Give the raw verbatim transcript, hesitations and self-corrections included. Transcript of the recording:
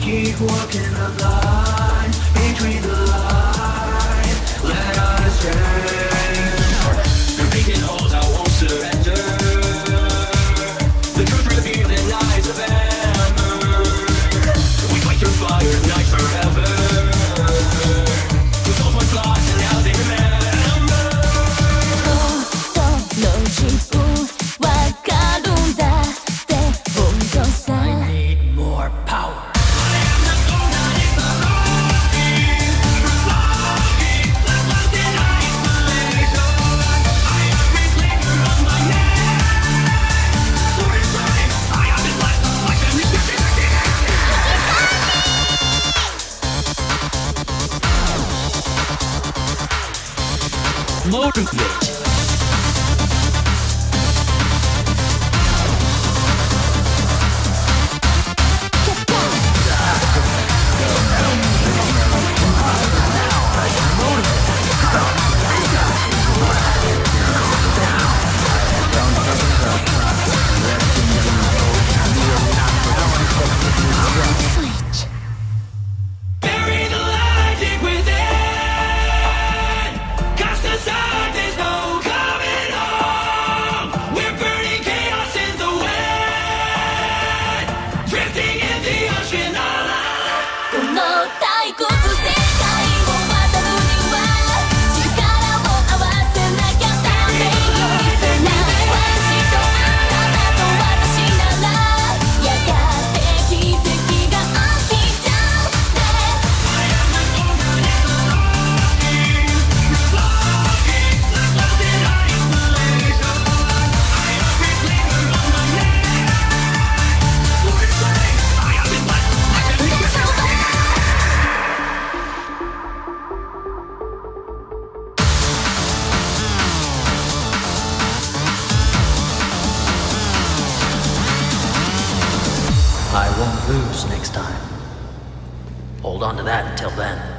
Keep walking the line, between the lines. Let us change. You're digging holes, I won't surrender. The truth revealed in eyes of amber. We fight through fire, night forever. We both once lost and now they remember. 心の自分わかるんだって本当さ I need more power. Motivate. Bury the light deep within. Cast aside, there's no coming home. We're burning chaos in the wind, drifting in the ocean all alone. この退屈世界を渡るには力を合わせなきゃダメよそんな私とあなたと私ならやがて奇跡が起きちゃうね I am not gonna let the longing, longing, like lost in isolation. I am reclaimer on my neck. For its sake, I have been blessed. I can be yourself. I won't lose next time. Hold on to that until then.